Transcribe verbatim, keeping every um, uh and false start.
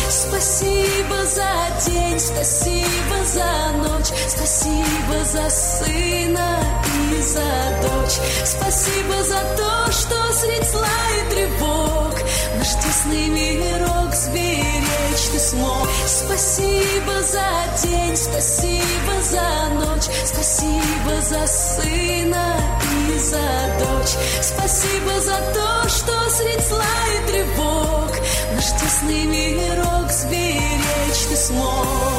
Спасибо за день, спасибо за ночь, спасибо за сына и за дочь. Спасибо за то, что средь зла и тревог наш тесный мирок сберечь ты смог. Спасибо за день, спасибо за ночь, спасибо за сына и за дочь. Спасибо за то, что средь зла и тревог наш тесный мирок сберечь ты смог.